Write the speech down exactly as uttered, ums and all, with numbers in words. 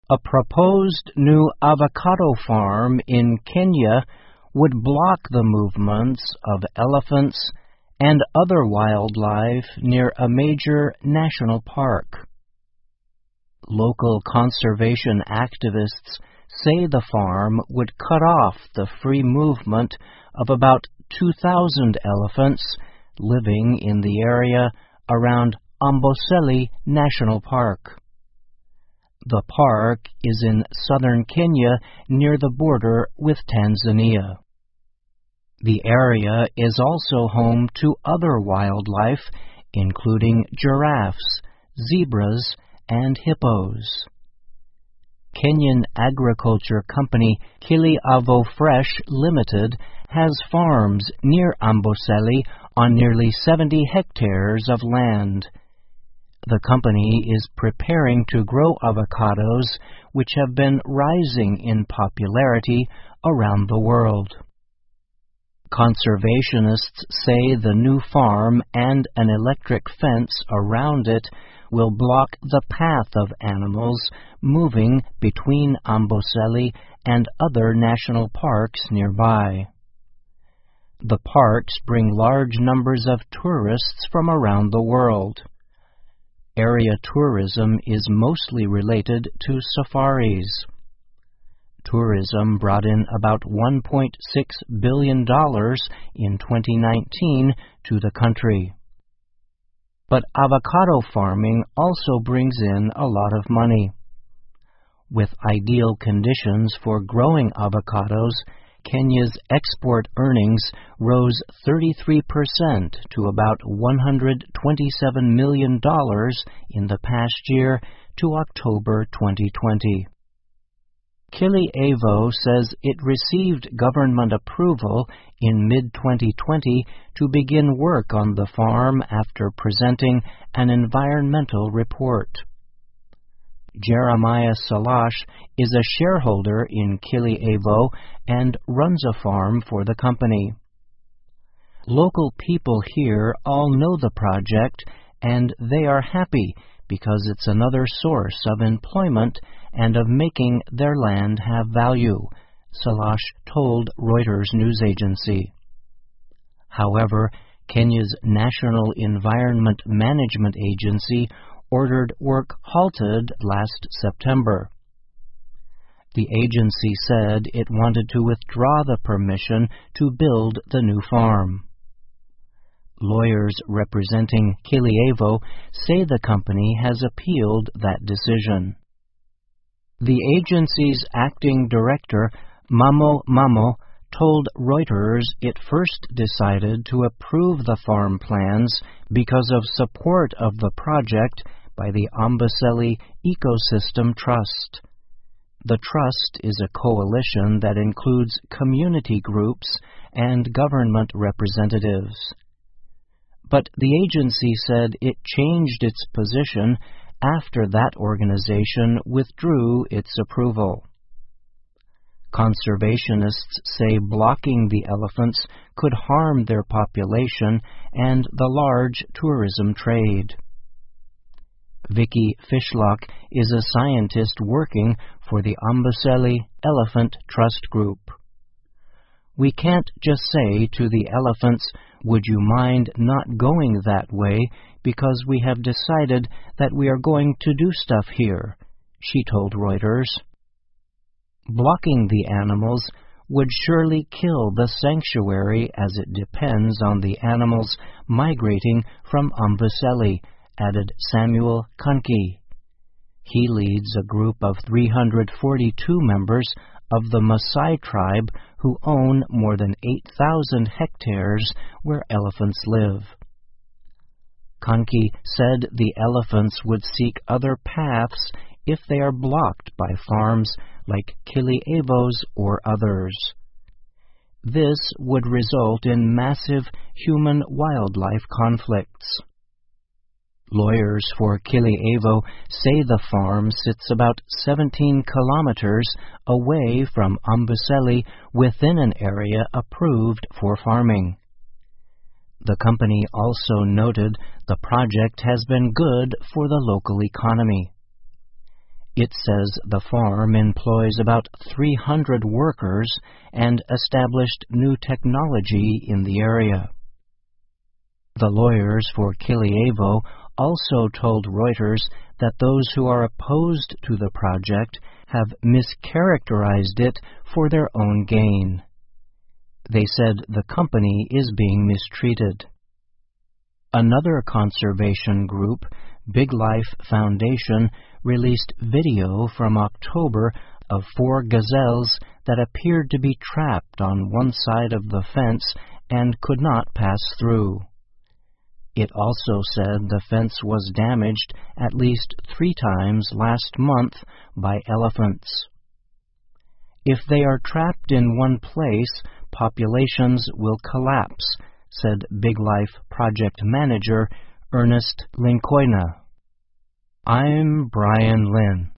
A proposed new avocado farm in Kenya would block the movements of elephants and other wildlife near a major national park. Local conservation activists say the farm would cut off the free movement of about two thousand elephants living in the area around Amboseli National Park. The park is in southern Kenya near the border with Tanzania. The area is also home to other wildlife, including giraffes, zebras, and hippos. Kenyan agriculture company Kili Avo Fresh Limited has farms near Amboseli on nearly seventy hectares of land. The company is preparing to grow avocados, which have been rising in popularity around the world. Conservationists say the new farm and an electric fence around it will block the path of animals moving between Amboseli and other national parks nearby. The parks bring large numbers of tourists from around the world. Area tourism is mostly related to safaris. Tourism brought in about one point six billion dollars in twenty nineteen to the country. But avocado farming also brings in a lot of money. With ideal conditions for growing avocados, Kenya's export earnings rose thirty-three percent to about one hundred twenty-seven million dollars in the past year to October twenty twenty. Kili Avo says it received government approval in mid twenty twenty to begin work on the farm after presenting an environmental report. Jeremiah Salash is a shareholder in Kili Avo and runs a farm for the company. Local people here all know the project, and they are happy because it's another source of employment and of making their land have value, Salash told Reuters news agency. However, Kenya's National Environment Management Agency ordered work halted last September. The agency said it wanted to withdraw the permission to build the new farm. Lawyers representing Kili Avo say the company has appealed that decision. The agency's acting director, Mamo Mamo, told Reuters it first decided to approve the farm plans because of support of the project by the Amboseli Ecosystem Trust. The trust is a coalition that includes community groups and government representatives. But the agency said it changed its position after that organization withdrew its approval. Conservationists say blocking the elephants could harm their population and the large tourism trade. Vicky Fishlock is a scientist working for the Amboseli Elephant Trust Group. We can't just say to the elephants, "Would you mind not going that way, because we have decided that we are going to do stuff here," she told Reuters. Blocking the animals would surely kill the sanctuary, as it depends on the animals migrating from Amboseli, added Samuel Kanki. He leads a group of three hundred forty-two members of the Maasai tribe who own more than eight thousand hectares where elephants live. Kanki said the elephants would seek other paths if they are blocked by farms like Kili Avo's or others. This would result in massive human-wildlife conflicts. Lawyers for Kili Avo say the farm sits about seventeen kilometers away from Amboseli within an area approved for farming. The company also noted the project has been good for the local economy. It says the farm employs about three hundred workers and established new technology in the area. The lawyers for Kilievo also told Reuters that those who are opposed to the project have mischaracterized it for their own gain. They said the company is being mistreated. Another conservation group, Big Life Foundation, released video from October of four gazelles that appeared to be trapped on one side of the fence and could not pass through. It also said the fence was damaged at least three times last month by elephants. If they are trapped in one place, populations will collapse, said Big Life project manager Ernest Linkoina. I'm Brian Lynn.